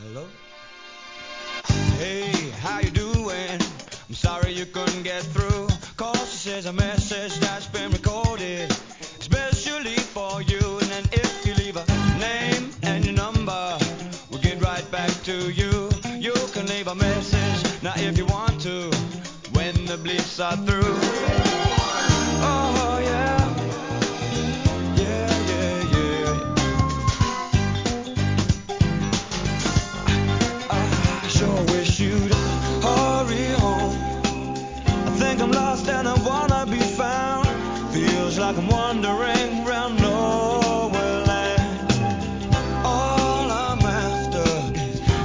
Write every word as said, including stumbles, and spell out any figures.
Hello? Hey, how you doing? I'm sorry you couldn't get through. Cause this is a message that's been recorded, especially for you. And then if you leave a name and your number, we'll get right back to you. You can leave a message now if you want to, when the bleeps are through.